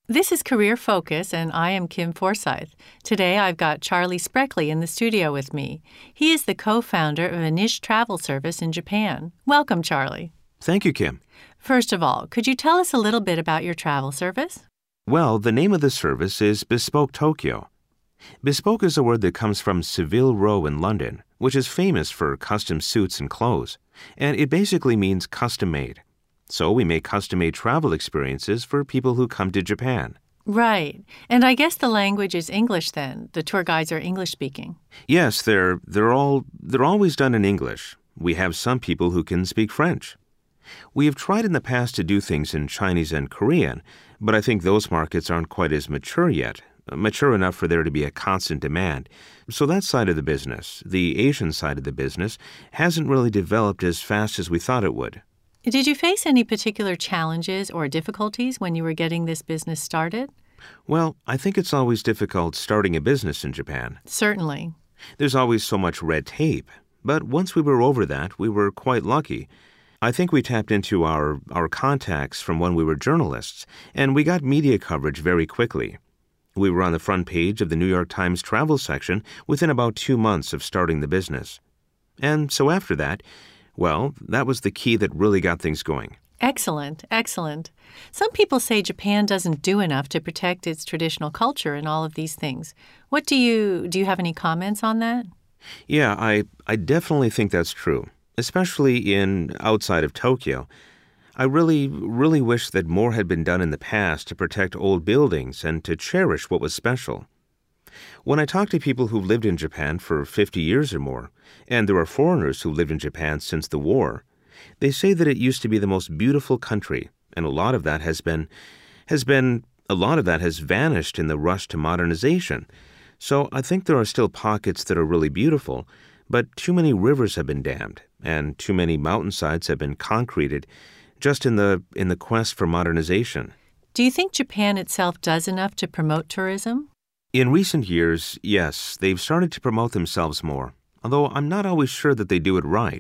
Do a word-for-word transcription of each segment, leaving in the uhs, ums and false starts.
This is Career Focus, and I am Kim Forsyth. Today I've got Charlie Spreckley in the studio with me. He is the co-founder of a niche travel service in Japan. Welcome, Charlie. Thank you, Kim. First of all, could you tell us a little bit about your travel service? Well, the name of the service is Bespoke Tokyo. Bespoke is a word that comes from Savile Row in London, which is famous for custom suits and clothes, and it basically means custom-made. So we make custom-made travel experiences for people who come to Japan. Right. And I guess the language is English then. The tour guides are English-speaking. Yes, they're they're all they're always done in English. We have some people who can speak French. We have tried in the past to do things in Chinese and Korean, but I think those markets aren't quite as mature yet, mature enough for there to be a constant demand. So that side of the business, the Asian side of the business, hasn't really developed as fast as we thought it would. Did you face any particular challenges or difficulties when you were getting this business started? Well, I think it's always difficult starting a business in Japan. Certainly. There's always so much red tape. But once we were over that, we were quite lucky. I think we tapped into our, our contacts from when we were journalists, and we got media coverage very quickly. We were on the front page of the New York Times travel section within about two months of starting the business. And so after that, well, that was the key that really got things going. Excellent, excellent. Some people say Japan doesn't do enough to protect its traditional culture and all of these things. What do you, do you have any comments on that? Yeah, I, I definitely think that's true, especially in outside of Tokyo. I really, really wish that more had been done in the past to protect old buildings and to cherish what was special. When I talk to people who've lived in Japan for fifty years or more, and there are foreigners who lived in Japan since the war, they say that it used to be the most beautiful country, and a lot of that has been, has been, a lot of that has vanished in the rush to modernization. So I think there are still pockets that are really beautiful, but too many rivers have been dammed, and too many mountainsides have been concreted, just in the in the quest for modernization. Do you think Japan itself does enough to promote tourism? In recent years, yes, they've started to promote themselves more, although I'm not always sure that they do it right.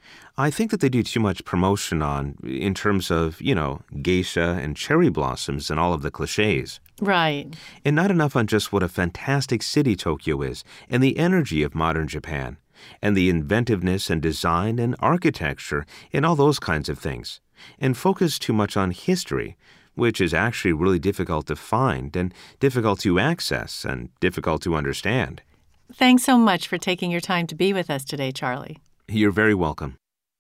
I think that they do too much promotion on, in terms of, you know, geisha and cherry blossoms and all of the cliches. Right. And not enough on just what a fantastic city Tokyo is, and the energy of modern Japan, and the inventiveness and design and architecture and all those kinds of things, and focus too much on history, which is actually really difficult to find and difficult to access and difficult to understand. Thanks so much for taking your time to be with us today, Charlie. You're very welcome.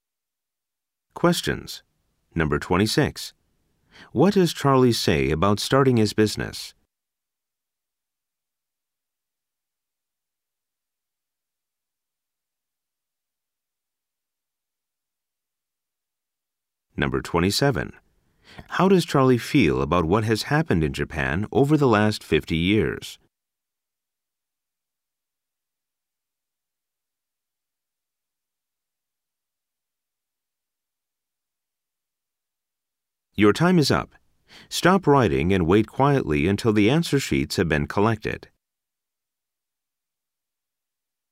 Questions. Number twenty-six. What does Charlie say about starting his business? Number twenty-seven. How does Charlie feel about what has happened in Japan over the last fifty years? Your time is up. Stop writing and wait quietly until the answer sheets have been collected.